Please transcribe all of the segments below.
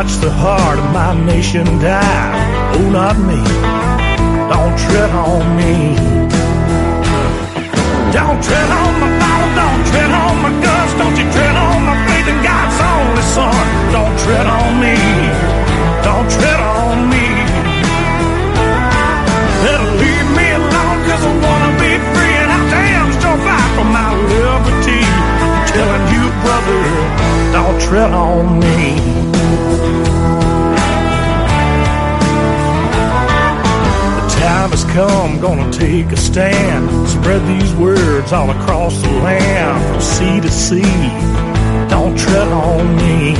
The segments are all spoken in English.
watch the heart of my nation die. Oh, not me. Don't tread on me. Don't tread on my Bible, don't tread on my guns. Don't you tread on my faith in God's only Son. Don't tread on me. Don't tread on me. Better leave me alone, cause I wanna be free, and I damn sure fight for my liberty. I'm telling you, brother, don't tread on me. Time has come, gonna take a stand. Spread these words all across the land, from sea to sea. Don't tread on me.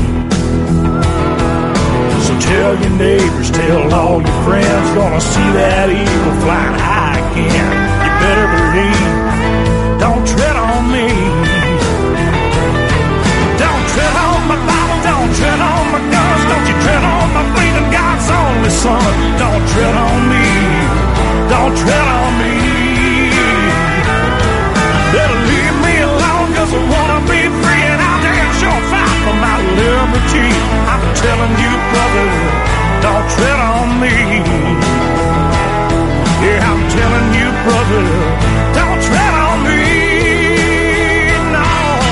So tell your neighbors, tell all your friends, gonna see that eagle flying high again. You better believe, don't tread on me. Don't tread on my Bible, don't tread on my guns. Don't you tread on my faith in God's only Son. Don't tread on me. Don't tread on me. Better leave me alone, cause I wanna be free, and I'll damn sure fight for my liberty. I'm telling you, brother, don't tread on me. Yeah, I'm telling you, brother, don't tread on me. No.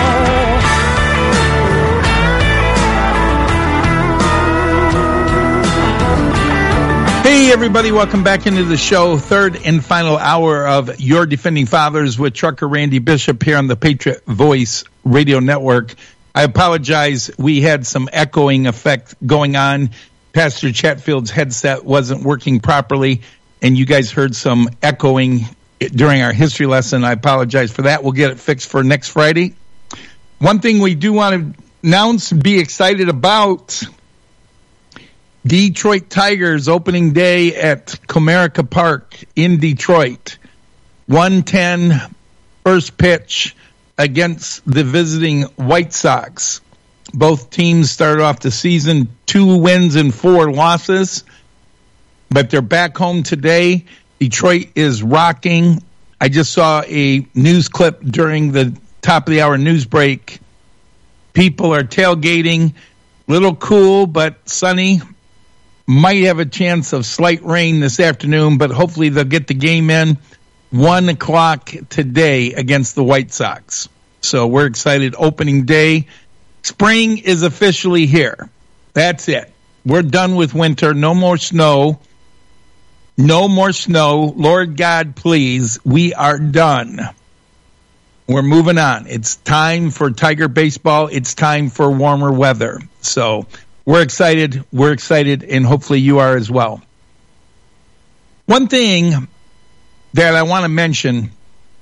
Hey, everybody, welcome back into the show. Third and final hour of Your Defending Fathers with Trucker Randy Bishop here on the Patriot Voice Radio Network. I apologize. We had some echoing effect going on. Pastor Chatfield's headset wasn't working properly, and you guys heard some echoing during our history lesson. I apologize for that. We'll get it fixed for next Friday. One thing we do want to announce and be excited about: Detroit Tigers opening day at Comerica Park in Detroit. 1:10 first pitch against the visiting White Sox. Both teams started off the season 2 wins and 4 losses, but they're back home today. Detroit is rocking. I just saw a news clip during the top of the hour news break. People are tailgating. Little cool, but sunny. Might have a chance of slight rain this afternoon, but hopefully they'll get the game in 1 o'clock today against the White Sox. So we're excited. Opening day. Spring is officially here. That's it. We're done with winter. No more snow. No more snow. Lord God, please. We are done. We're moving on. It's time for Tiger baseball. It's time for warmer weather. So we're excited, and hopefully you are as well. One thing that I want to mention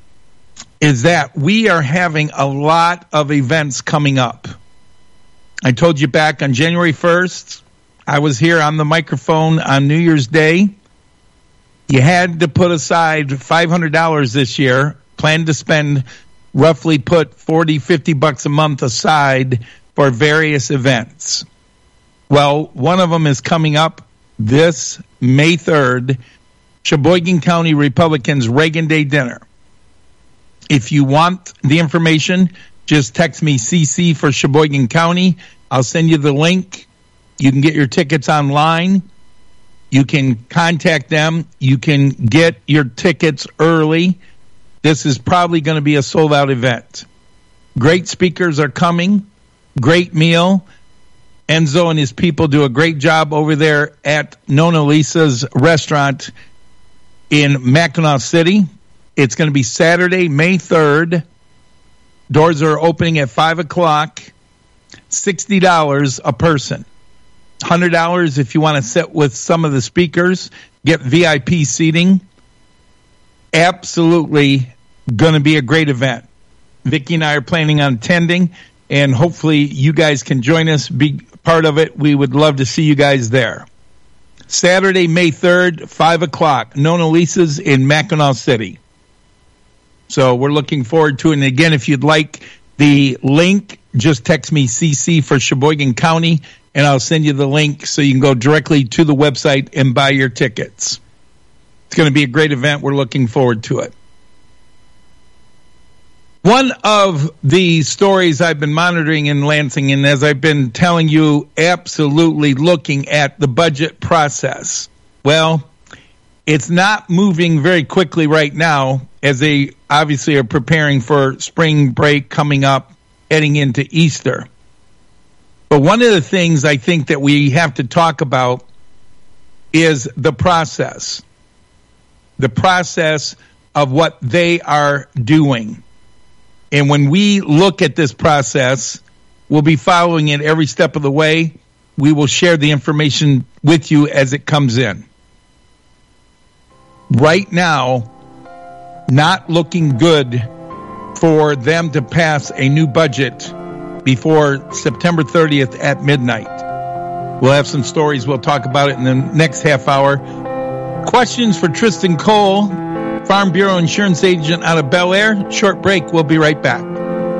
is that we are having a lot of events coming up. I told you back on January 1st, I was here on the microphone on New Year's Day. You had to put aside $500 this year, plan to spend roughly put $40-50 a month aside for various events. Well, one of them is coming up this May 3rd, Sheboygan County Republicans Reagan Day Dinner. If you want the information, just text me CC for Sheboygan County. I'll send you the link. You can get your tickets online. You can contact them. You can get your tickets early. This is probably going to be a sold-out event. Great speakers are coming. Great meal. Enzo and his people do a great job over there at Nona Lisa's restaurant in Mackinac City. It's going to be Saturday, May 3rd. Doors are opening at 5 o'clock. $60 a person. $100 if you want to sit with some of the speakers. Get VIP seating. Absolutely going to be a great event. Vicki and I are planning on attending, and hopefully you guys can join us, be part of it. We would love to see you guys there. Saturday, May 3rd, 5 o'clock, Nona Lisa's in Mackinac City. So we're looking forward to it. And again, if you'd like the link, just text me CC for Sheboygan County, and I'll send you the link so you can go directly to the website and buy your tickets. It's going to be a great event. We're looking forward to it. One of the stories I've been monitoring in Lansing, and as I've been telling you, absolutely looking at the budget process. Well, it's not moving very quickly right now, as they obviously are preparing for spring break coming up, heading into Easter. But one of the things I think that we have to talk about is the process of what they are doing. And when we look at this process, we'll be following it every step of the way. We will share the information with you as it comes in. Right now, not looking good for them to pass a new budget before September 30th at midnight. We'll have some stories. We'll talk about it in the next half hour. Questions for Tristan Cole, Farm Bureau insurance agent out of Bel Air. Short break. We'll be right back.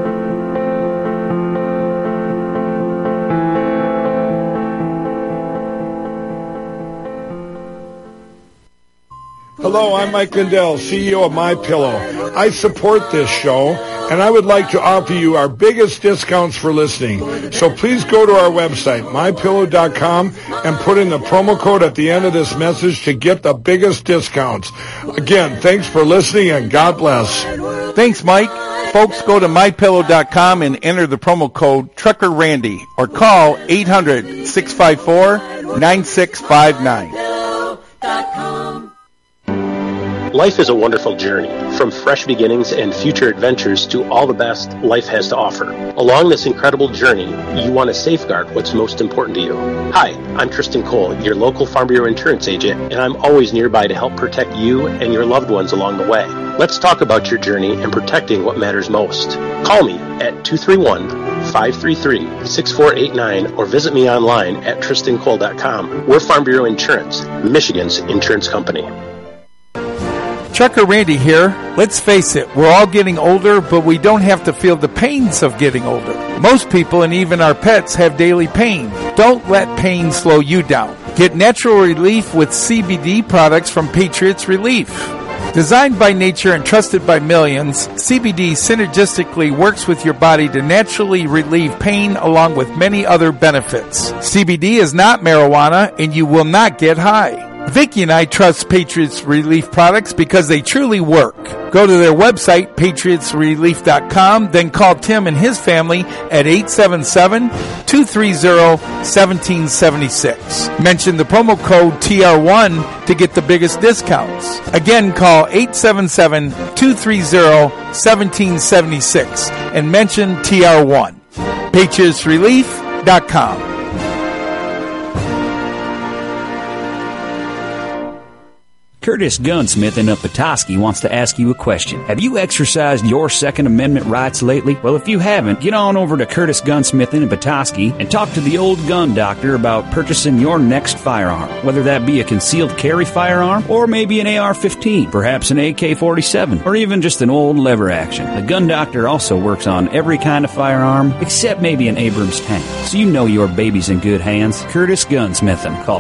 Hello, I'm Mike Lindell, CEO of MyPillow. I support this show, and I would like to offer you our biggest discounts for listening. So please go to our website, MyPillow.com, and put in the promo code at the end of this message to get the biggest discounts. Again, thanks for listening, and God bless. Thanks, Mike. Folks, go to MyPillow.com and enter the promo code Trucker Randy, or call 800-654-9659. Life is a wonderful journey, from fresh beginnings and future adventures to all the best life has to offer. Along this incredible journey, you want to safeguard what's most important to you. Hi, I'm Tristan Cole, your local Farm Bureau insurance agent, and I'm always nearby to help protect you and your loved ones along the way. Let's talk about your journey and protecting what matters most. Call me at 231-533-6489 or visit me online at tristancole.com. We're Farm Bureau Insurance, Michigan's insurance company. Trucker Randy here. Let's face it, we're all getting older, but we don't have to feel the pains of getting older. Most people and even our pets have daily pain. Don't let pain slow you down. Get natural relief with CBD products from Patriots Relief. Designed by nature and trusted by millions, CBD synergistically works with your body to naturally relieve pain along with many other benefits. CBD is not marijuana and you will not get high. Vicki and I trust Patriots Relief products because they truly work. Go to their website, patriotsrelief.com, then call Tim and his family at 877-230-1776. Mention the promo code TR1 to get the biggest discounts. Again, call 877-230-1776 and mention TR1. patriotsrelief.com. Curtis Gunsmith of Petoskey wants to ask you a question. Have you exercised your Second Amendment rights lately? Well, if you haven't, get on over to Curtis Gunsmith in Petoskey and talk to the old gun doctor about purchasing your next firearm. Whether that be a concealed carry firearm or maybe an AR-15, perhaps an AK-47, or even just an old lever action. The gun doctor also works on every kind of firearm except maybe an Abrams tank. So you know your baby's in good hands. Curtis Gunsmith. Call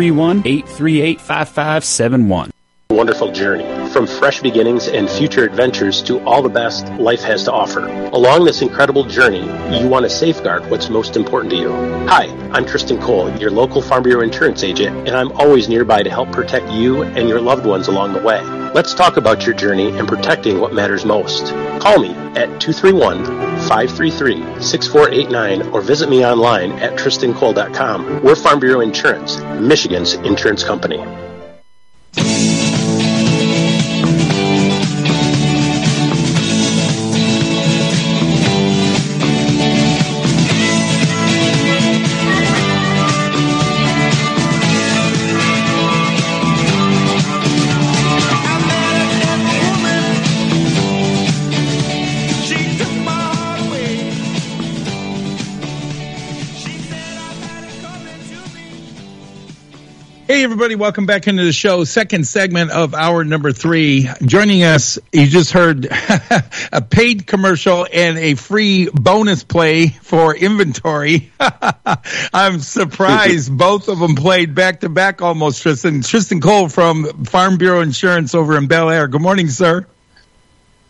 231-838-5571. Wonderful journey, from fresh beginnings and future adventures to all the best life has to offer. Along this incredible journey, you want to safeguard what's most important to you. Hi, I'm Tristan Cole, your local Farm Bureau insurance agent, and I'm always nearby to help protect you and your loved ones along the way. Let's talk about your journey and protecting what matters most. Call me at 231-533-6489 or visit me online at tristancole.com. We're Farm Bureau Insurance, Michigan's insurance company. Hey, everybody, welcome back into the show. Second segment of hour number 3. Joining us, you just heard a paid commercial and a free bonus play for inventory. I'm surprised both of them played back-to-back almost, Tristan. Tristan Cole from Farm Bureau Insurance over in Bel Air. Good morning, sir.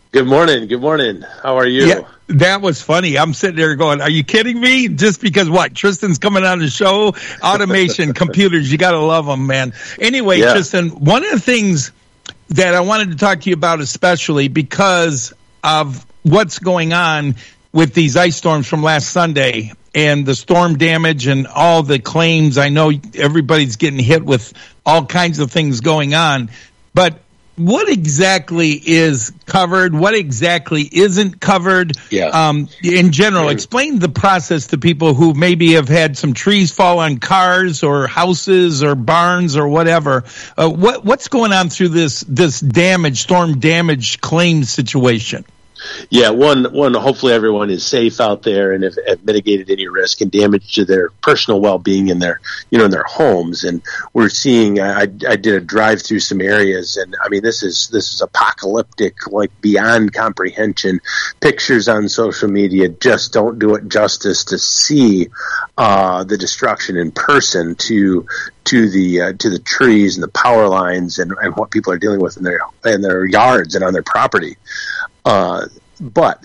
Good morning. Good morning. How are you? Yeah, that was funny. I'm sitting there going, are you kidding me? Just because what? Tristan's coming on the show? Automation, computers, you got to love them, man. Anyway, yeah. Tristan, one of the things that I wanted to talk to you about especially because of what's going on with these ice storms from last Sunday and the storm damage and all the claims. I know everybody's getting hit with all kinds of things going on, but what exactly is covered? What exactly isn't covered? Yeah. In general, explain the process to people who maybe have had some trees fall on cars or houses or barns or whatever. What's going on through this damage, storm damage claim situation? Yeah, one. Hopefully, everyone is safe out there and have mitigated any risk and damage to their personal well-being in their homes. And we're seeing. I did a drive through some areas, and I mean, this is apocalyptic, like beyond comprehension. Pictures on social media just don't do it justice to see the destruction in person to the trees and the power lines and what people are dealing with in their yards and on their property. But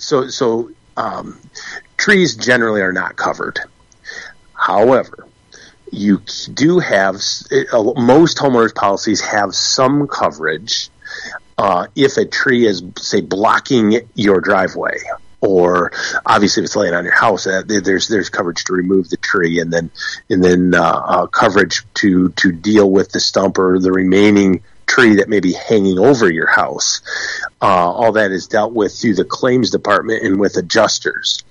trees generally are not covered. However, you do have most homeowners policies have some coverage if a tree is, say, blocking your driveway, or obviously if it's laying on your house, there's coverage to remove the tree, and then coverage to deal with the stump or the remaining tree that may be hanging over your house. All that is dealt with through the claims department and with adjusters.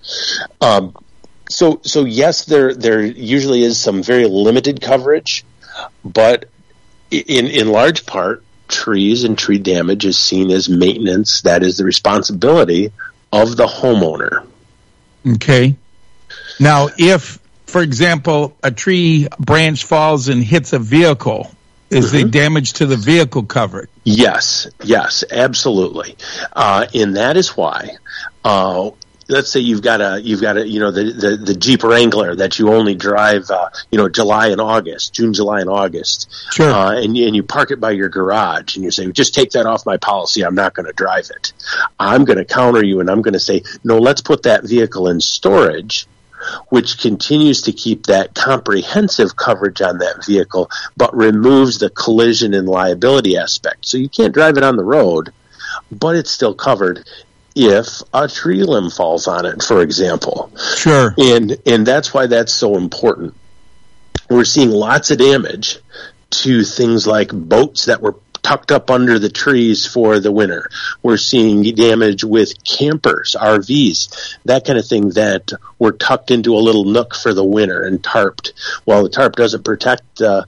So yes, there usually is some very limited coverage, but in large part, trees and tree damage is seen as maintenance. That is the responsibility of the homeowner. Okay. Now, if, for example, a tree branch falls and hits a vehicle, is the damage to the vehicle covered? Yes, absolutely. And that is why, let's say you've got the Jeep Wrangler that you only drive, June, July, and August. Sure. And you park it by your garage and you say, just take that off my policy. I'm not going to drive it. I'm going to counter you and I'm going to say, no, let's put that vehicle in storage, which continues to keep that comprehensive coverage on that vehicle, but removes the collision and liability aspect. So you can't drive it on the road, but it's still covered if a tree limb falls on it, for example. Sure. And that's why that's so important. We're seeing lots of damage to things like boats that were tucked up under the trees for the winter. We're seeing damage with campers, RVs, that kind of thing that were tucked into a little nook for the winter and tarped. Well, the tarp doesn't protect, the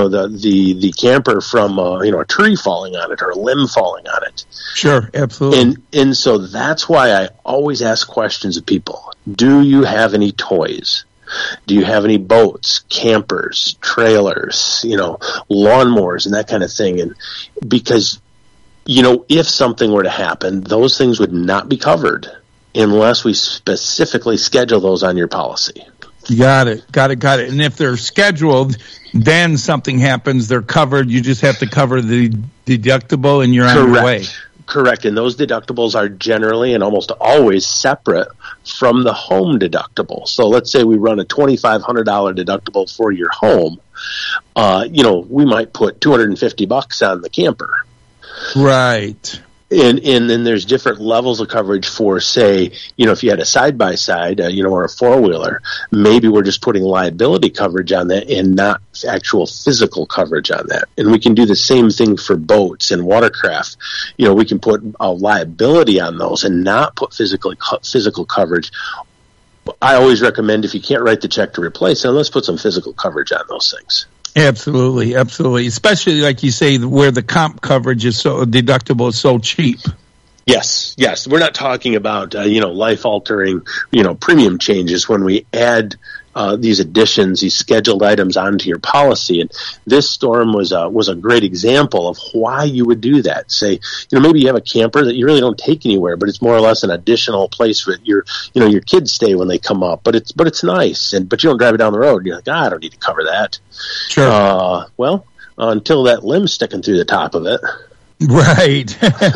camper from, a tree falling on it or a limb falling on it. Sure, absolutely. And so that's why I always ask questions of people. Do you have any toys? Do you have any boats, campers, trailers, lawnmowers and that kind of thing? And because, if something were to happen, those things would not be covered unless we specifically schedule those on your policy. Got it. And if they're scheduled, then something happens, they're covered. You just have to cover the deductible and you're on your way. Correct. And those deductibles are generally and almost always separate from the home deductible. So let's say we run a $2,500 deductible for your home. We might put $250 on the camper. Right. And then there's different levels of coverage for, say, if you had a side-by-side, or a four-wheeler, maybe we're just putting liability coverage on that and not actual physical coverage on that. And we can do the same thing for boats and watercraft. We can put a liability on those and not put physical coverage. I always recommend, if you can't write the check to replace it, let's put some physical coverage on those things. Absolutely. Especially, like you say, where the comp coverage is deductible is so cheap. Yes. We're not talking about, life-altering, premium changes when we add these additions, these scheduled items onto your policy. And this storm was a great example of why you would do that. Say, maybe you have a camper that you really don't take anywhere, but it's more or less an additional place where your kids stay when they come up. But it's nice, but you don't drive it down the road. You're like, I don't need to cover that. Sure. Until that limb's sticking through the top of it. Right.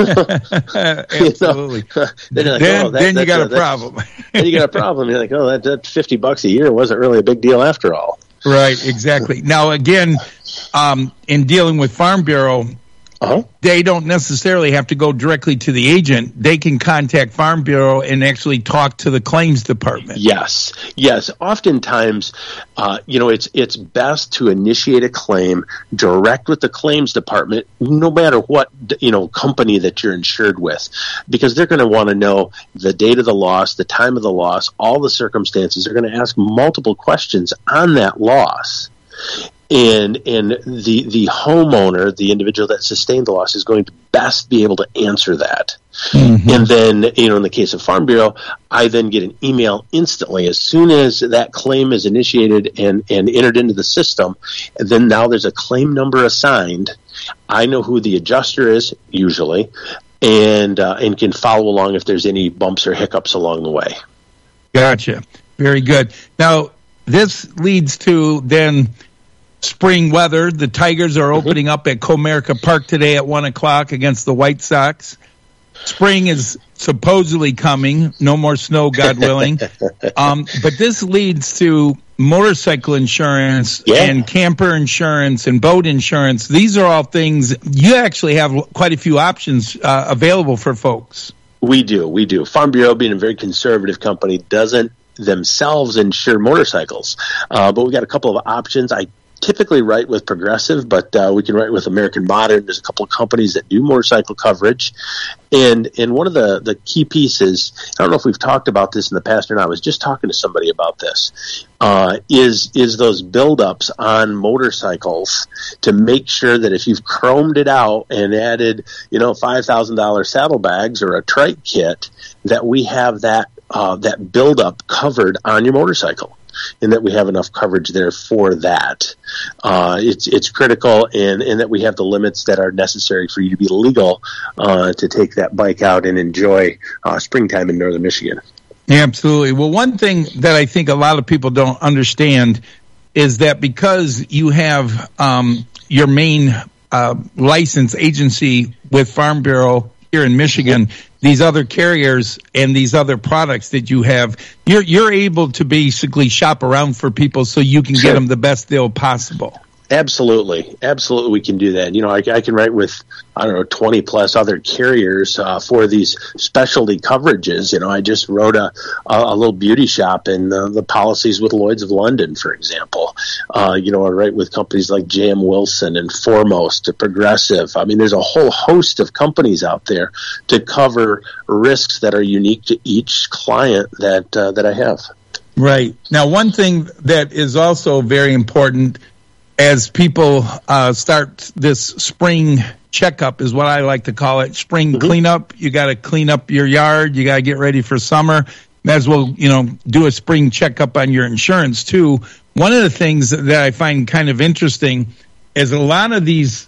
Absolutely. Then you got a problem. Then you got a problem. You're like, oh, that $50 a year wasn't really a big deal after all. Right, exactly. Now, again, in dealing with Farm Bureau, they don't necessarily have to go directly to the agent. They can contact Farm Bureau and actually talk to the claims department. Yes. Oftentimes, it's best to initiate a claim direct with the claims department, no matter what, company that you're insured with, because they're going to want to know the date of the loss, the time of the loss, all the circumstances. They're going to ask multiple questions on that loss. And the homeowner, the individual that sustained the loss, is going to best be able to answer that. Mm-hmm. And then, in the case of Farm Bureau, I then get an email instantly as soon as that claim is initiated and entered into the system. And then now there's a claim number assigned. I know who the adjuster is usually, and can follow along if there's any bumps or hiccups along the way. Gotcha. Very good. Now, this leads to then spring weather. The Tigers are opening up at Comerica Park today at 1:00 against the White Sox. Spring is supposedly coming. No more snow, God willing. But this leads to motorcycle insurance and camper insurance and boat insurance. These are all things you actually have quite a few options available for folks. We do. Farm Bureau, being a very conservative company, doesn't themselves insure motorcycles. But we've got a couple of options. I typically write with Progressive, but we can write with American Modern. There's a couple of companies that do motorcycle coverage. And one of the key pieces, I don't know if we've talked about this in the past or not, I was just talking to somebody about this, is those buildups on motorcycles to make sure that if you've chromed it out and added, $5,000 saddlebags or a trike kit, that we have that buildup covered on your motorcycle, and that we have enough coverage there for that. It's critical, and that we have the limits that are necessary for you to be legal to take that bike out and enjoy springtime in northern Michigan. Absolutely. Well, one thing that I think a lot of people don't understand is that because you have your main license agency with Farm Bureau here in Michigan, these other carriers and these other products that you have, you're able to basically shop around for people so you can get them the best deal possible. Absolutely, we can do that. I can write with 20 plus other carriers for these specialty coverages. I just wrote a little beauty shop in the policies with Lloyd's of London, for example. I write with companies like J.M. Wilson and Foremost, Progressive. I mean, there's a whole host of companies out there to cover risks that are unique to each client that I have. Right. Now, one thing that is also very important as people start this spring checkup is what I like to call it, spring cleanup. You got to clean up your yard. You got to get ready for summer. Might as well, do a spring checkup on your insurance too. One of the things that I find kind of interesting is a lot of these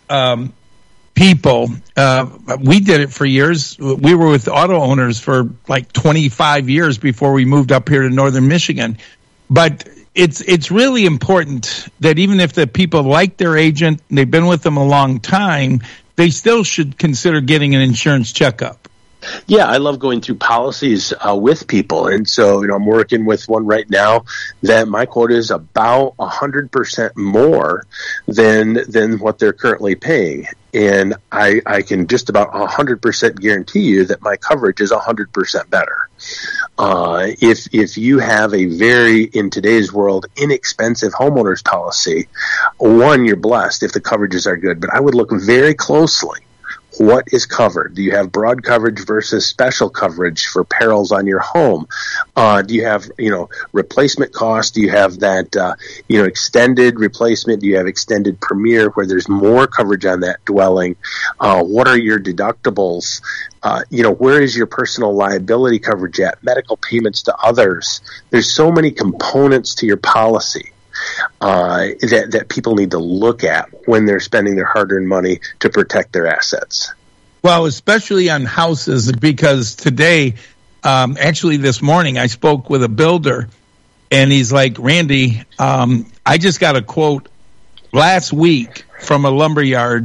people, we did it for years. We were with auto owners for like 25 years before we moved up here to northern Michigan. But it's really important that even if the people like their agent, they've been with them a long time, they still should consider getting an insurance checkup. Yeah, I love going through policies with people. And so, I'm working with one right now that my quote is about 100% more than what they're currently paying. And I can just about 100% guarantee you that my coverage is 100% better. If you have a very, in today's world, inexpensive homeowners policy, one, you're blessed if the coverages are good, but I would look very closely. What is covered? Do you have broad coverage versus special coverage for perils on your home? Do you have, replacement cost? Do you have that, extended replacement? Do you have extended premier where there's more coverage on that dwelling? What are your deductibles? Where is your personal liability coverage at? Medical payments to others. There's so many components to your policy that people need to look at when they're spending their hard-earned money to protect their assets. Well, especially on houses, because today, actually this morning, I spoke with a builder, and he's like, Randy, I just got a quote last week from a lumberyard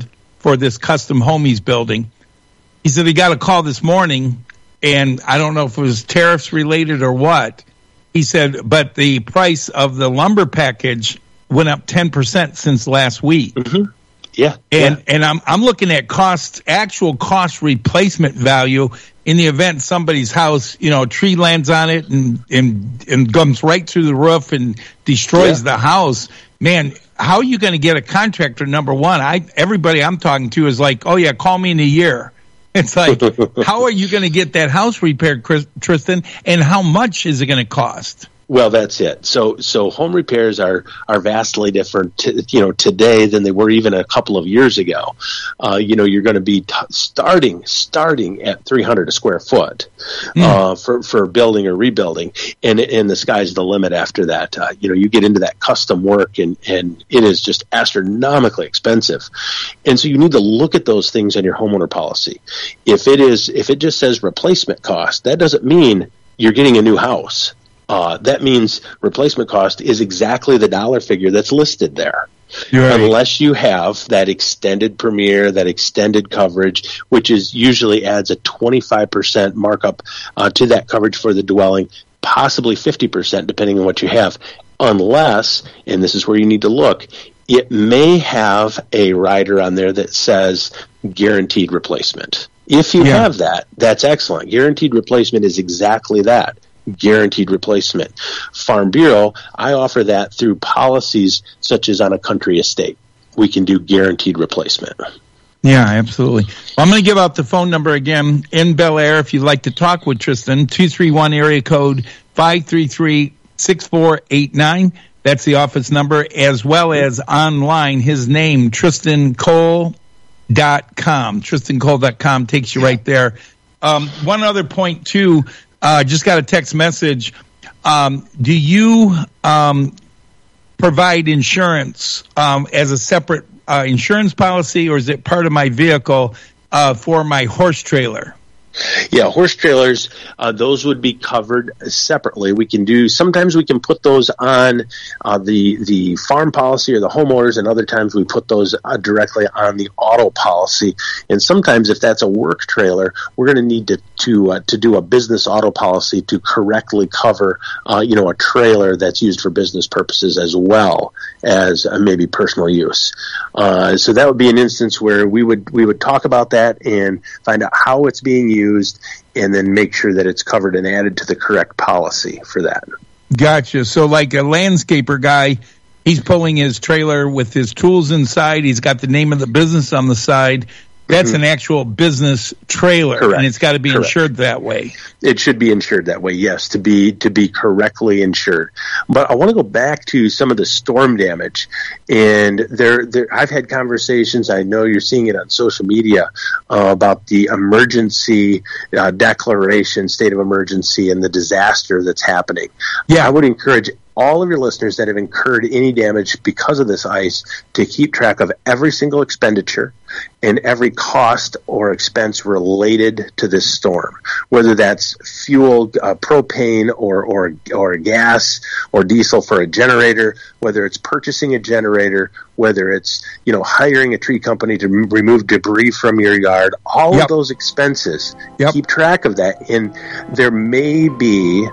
for this custom home he's building. He said he got a call this morning, and I don't know if it was tariffs related or what. He said, but the price of the lumber package went up 10% since last week. Mm-hmm. Yeah. And I'm looking at actual cost replacement value in the event somebody's house, a tree lands on it and comes right through the roof and destroys the house. Man, how are you going to get a contractor? Number one, everybody I'm talking to is like, oh yeah, call me in a year. It's like, how are you going to get that house repaired, Tristan? And how much is it going to cost? Well, that's it. So home repairs are vastly different, today than they were even a couple of years ago. You're going to be starting at $300 a square foot for building or rebuilding, and the sky's the limit after that. You get into that custom work, and it is just astronomically expensive. And so you need to look at those things in your homeowner policy. If it just says replacement cost, that doesn't mean you're getting a new house. That means replacement cost is exactly the dollar figure that's listed there. Right. Unless you have that extended premier, that extended coverage, which usually adds a 25% markup to that coverage for the dwelling, possibly 50% depending on what you have. Unless, and this is where you need to look, it may have a rider on there that says guaranteed replacement. If you have that, that's excellent. Guaranteed replacement is exactly that. Guaranteed replacement. Farm Bureau, I offer that through policies such as on a country estate. We can do guaranteed replacement. Yeah, absolutely. Well, I'm going to give out the phone number again in Bel Air if you'd like to talk with Tristan, 231 area code 533-6489. That's the office number, as well as online, his name, TristanCole.com. TristanCole.com takes you right there. One other point, too. Just got a text message. Do you provide insurance as a separate insurance policy, or is it part of my vehicle for my horse trailer? Yeah, horse trailers, those would be covered separately. Sometimes we can put those on the farm policy or the homeowners, and other times we put those directly on the auto policy. And sometimes if that's a work trailer, we're going to need to do a business auto policy to correctly cover, a trailer that's used for business purposes as well as maybe personal use. So that would be an instance where we would talk about that and find out how it's being used, and then make sure that it's covered and added to the correct policy for that. Gotcha. So like a landscaper guy, he's pulling his trailer with his tools inside. He's got the name of the business on the side. That's an actual business trailer, correct. And it's got to be insured that way. It should be insured that way, yes, to be correctly insured. But I want to go back to some of the storm damage, and I've had conversations. I know you're seeing it on social media about the emergency declaration, state of emergency, and the disaster that's happening. Yeah, I would encourage all of your listeners that have incurred any damage because of this ice to keep track of every single expenditure and every cost or expense related to this storm, whether that's fuel, propane, or gas or diesel for a generator, whether it's purchasing a generator, whether it's hiring a tree company to remove debris from your yard. All of those expenses, keep track of that, and there may be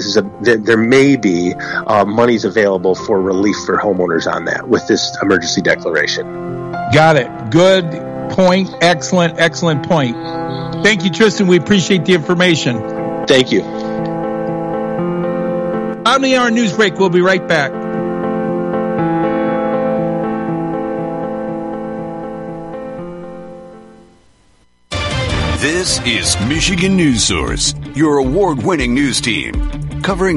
monies available for relief for homeowners on that with this emergency declaration. Got it. Good point. Excellent point. Thank you, Tristan. We appreciate the information. Thank you. On the hour news break, we'll be right back. This is Michigan News Source, your award-winning news team, covering